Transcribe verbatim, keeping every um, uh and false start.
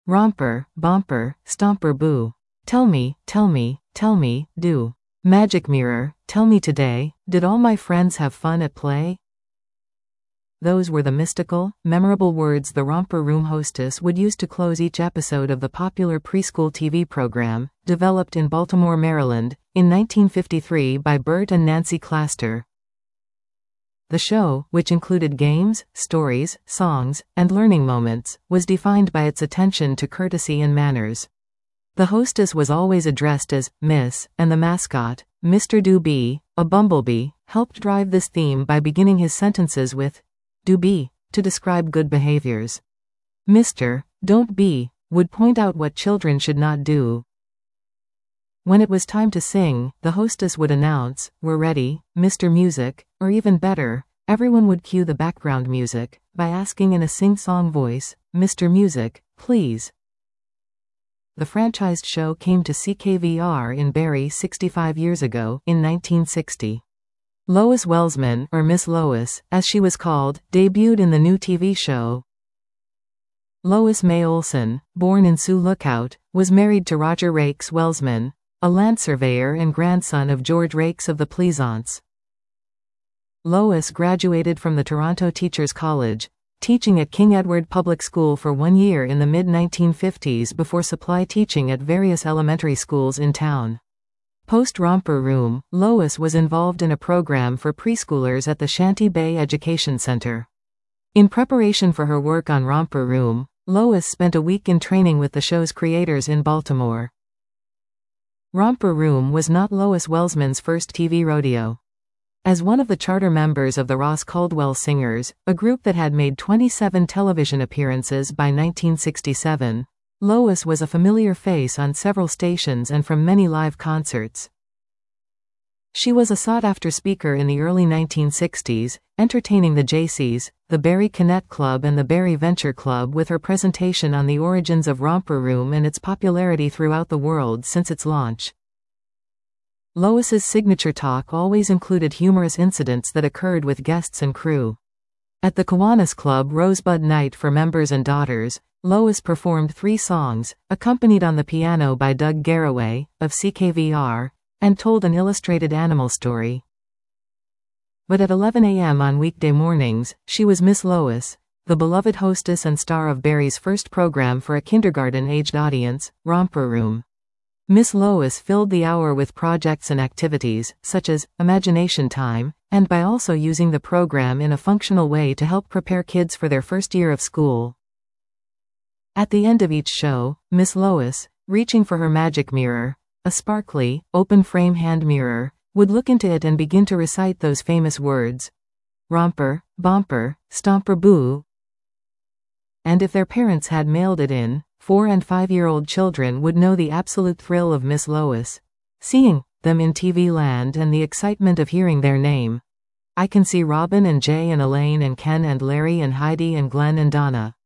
Romper, Bomper, Stomper Boo. Tell me, tell me, tell me, do. Magic Mirror, tell me today, did all my friends have fun at play? Those were the mystical, memorable words the Romper Room hostess would use to close each episode of the popular preschool T V program, developed in Baltimore, Maryland, in nineteen fifty-three by Bert and Nancy Claster. The show, which included games, stories, songs, and learning moments, was defined by its attention to courtesy and manners. The hostess was always addressed as Miss, and the mascot, Mister Doobie, a bumblebee, helped drive this theme by beginning his sentences with Doobie to describe good behaviors. Mister Don't Be would point out what children should not do. When it was time to sing, the hostess would announce, "We're ready, Mister Music," or even better, everyone would cue the background music by asking in a sing-song voice, "Mister Music, please." The franchised show came to C K V R in Barrie sixty-five years ago, in nineteen sixty. Lois Welsman, or Miss Lois, as she was called, debuted in the new T V show. Lois May Olson, born in Sioux Lookout, was married to Roger Rakes Welsman, a land surveyor and grandson of George Rakes of the Pleasants. Lois graduated from the Toronto Teachers College, teaching at King Edward Public School for one year in the mid nineteen fifties before supply teaching at various elementary schools in town. Post-Romper Room, Lois was involved in a program for preschoolers at the Shanty Bay Education Center. In preparation for her work on Romper Room, Lois spent a week in training with the show's creators in Baltimore. Romper Room was not Lois Welsman's first T V rodeo. As one of the charter members of the Ross Caldwell Singers, a group that had made twenty-seven television appearances by nineteen sixty-seven, Lois was a familiar face on several stations and from many live concerts. She was a sought-after speaker in the early nineteen sixties, entertaining the Jaycees, the Barrie Connect Club and the Barrie Venture Club with her presentation on the origins of Romper Room and its popularity throughout the world since its launch. Lois's signature talk always included humorous incidents that occurred with guests and crew. At the Kiwanis Club Rosebud Night for members and daughters, Lois performed three songs, accompanied on the piano by Doug Garraway, of C K V R, and told an illustrated animal story. But at eleven a m on weekday mornings, she was Miss Lois, the beloved hostess and star of Barrie's first program for a kindergarten-aged audience, Romper Room. Miss Lois filled the hour with projects and activities, such as Imagination Time, and by also using the program in a functional way to help prepare kids for their first year of school. At the end of each show, Miss Lois, reaching for her magic mirror, a sparkly, open-frame hand mirror, would look into it and begin to recite those famous words. Romper, Bomper, Stomper Boo. And if their parents had mailed it in, four- and five-year-old children would know the absolute thrill of Miss Lois, seeing them in T V land and the excitement of hearing their name. I can see Robin and Jay and Elaine and Ken and Larry and Heidi and Glenn and Donna.